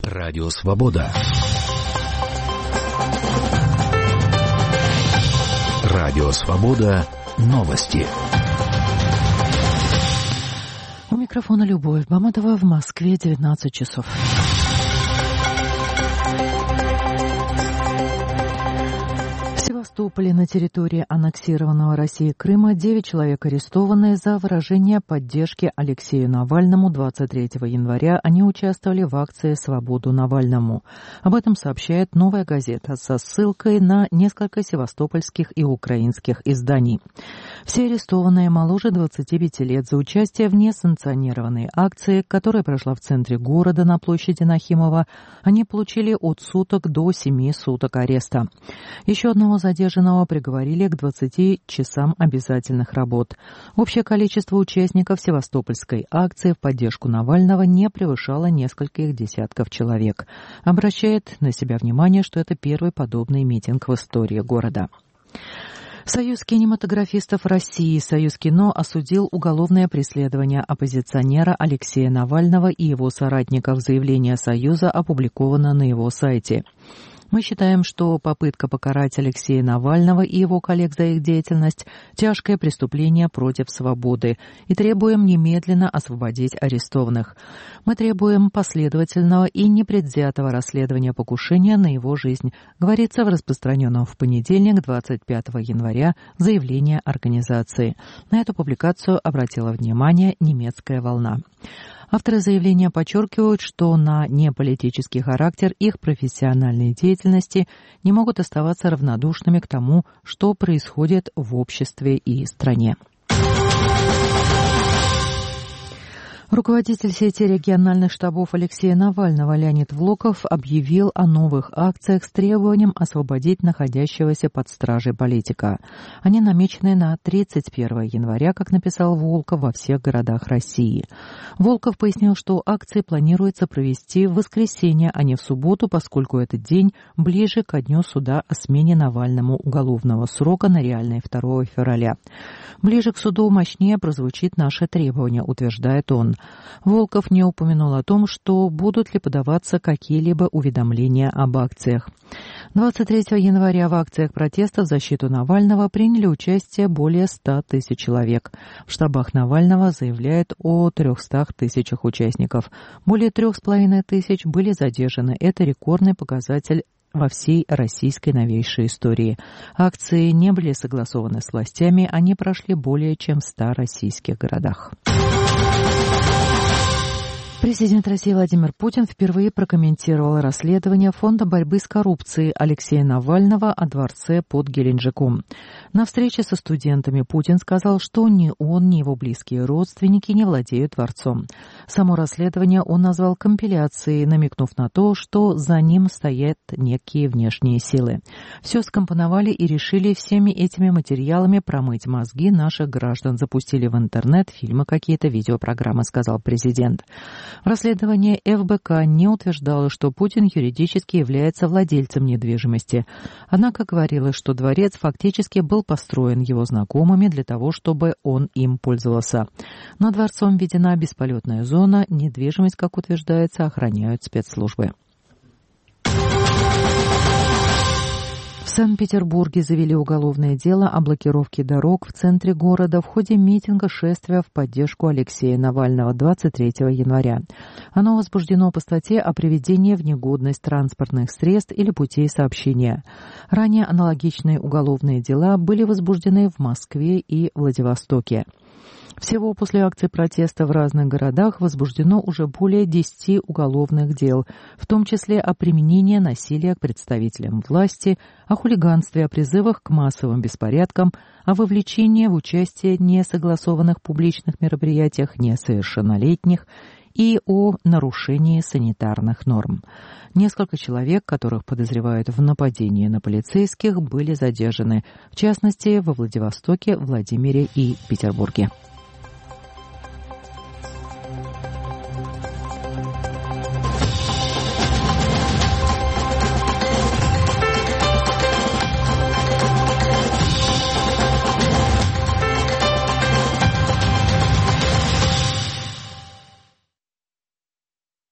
Радио Свобода. Радио Свобода. Новости. У микрофона Любовь Баматова, в Москве 19 часов. В Севастополе на территории аннексированного Россией Крыма 9 человек арестованы за выражение поддержки Алексею Навальному. 23 января они участвовали в акции «Свободу Навальному». Об этом сообщает «Новая газета» со ссылкой на несколько севастопольских и украинских изданий. Все арестованные моложе 25 лет за участие в несанкционированной акции, которая прошла в центре города на площади Нахимова. Они получили от суток до 7 суток ареста. Еще одного задержанного приговорили к 20 часам обязательных работ. Общее количество участников севастопольской акции в поддержку Навального не превышало нескольких десятков человек. Обращает на себя внимание, что это первый подобный митинг в истории города. Союз кинематографистов России, Союз кино, осудил уголовное преследование оппозиционера Алексея Навального и его соратников. Заявление Союза опубликовано на его сайте. Мы считаем, что попытка покарать Алексея Навального и его коллег за их деятельность – тяжкое преступление против свободы и требуем немедленно освободить арестованных. Мы требуем последовательного и непредвзятого расследования покушения на его жизнь, говорится в распространенном в понедельник, 25 января, заявлении организации. На эту публикацию обратила внимание немецкая «Волна». Авторы заявления подчеркивают, что на неполитический характер их профессиональной деятельности не могут оставаться равнодушными к тому, что происходит в обществе и стране. Руководитель сети региональных штабов Алексея Навального Леонид Влоков объявил о новых акциях с требованием освободить находящегося под стражей политика. Они намечены на 31 января, как написал Волков, во всех городах России. Волков пояснил, что акции планируется провести в воскресенье, а не в субботу, поскольку этот день ближе ко дню суда о смене Навальному уголовного срока на реальный 2 февраля. Ближе к суду мощнее прозвучит наше требование, утверждает он. Волков не упомянул о том, что будут ли подаваться какие-либо уведомления об акциях. 23 января в акциях протеста в защиту Навального приняли участие более 100 тысяч человек. В штабах Навального заявляют о 300 тысячах участников. Более 3,5 тысяч были задержаны. Это рекордный показатель во всей российской новейшей истории. Акции не были согласованы с властями, они прошли более чем в 100 российских городах. Президент России Владимир Путин впервые прокомментировал расследование Фонда борьбы с коррупцией Алексея Навального о дворце под Геленджиком. На встрече со студентами Путин сказал, что ни он, ни его близкие родственники не владеют дворцом. Само расследование он назвал компиляцией, намекнув на то, что за ним стоят некие внешние силы. Все скомпоновали и решили всеми этими материалами промыть мозги наших граждан. Запустили в интернет фильмы какие-то, видеопрограммы, сказал президент. Расследование ФБК не утверждало, что Путин юридически является владельцем недвижимости. Однако говорилось, что дворец фактически был построен его знакомыми для того, чтобы он им пользовался. Над дворцом введена бесполетная зона, недвижимость, как утверждается, охраняют спецслужбы. В Санкт-Петербурге завели уголовное дело о блокировке дорог в центре города в ходе митинга шествия в поддержку Алексея Навального 23 января. Оно возбуждено по статье о приведении в негодность транспортных средств или путей сообщения. Ранее аналогичные уголовные дела были возбуждены в Москве и Владивостоке. Всего после акций протеста в разных городах возбуждено уже более 10 уголовных дел, в том числе о применении насилия к представителям власти, о хулиганстве, о призывах к массовым беспорядкам, о вовлечении в участие несогласованных публичных мероприятиях несовершеннолетних и о нарушении санитарных норм. Несколько человек, которых подозревают в нападении на полицейских, были задержаны, в частности, во Владивостоке, Владимире и Петербурге.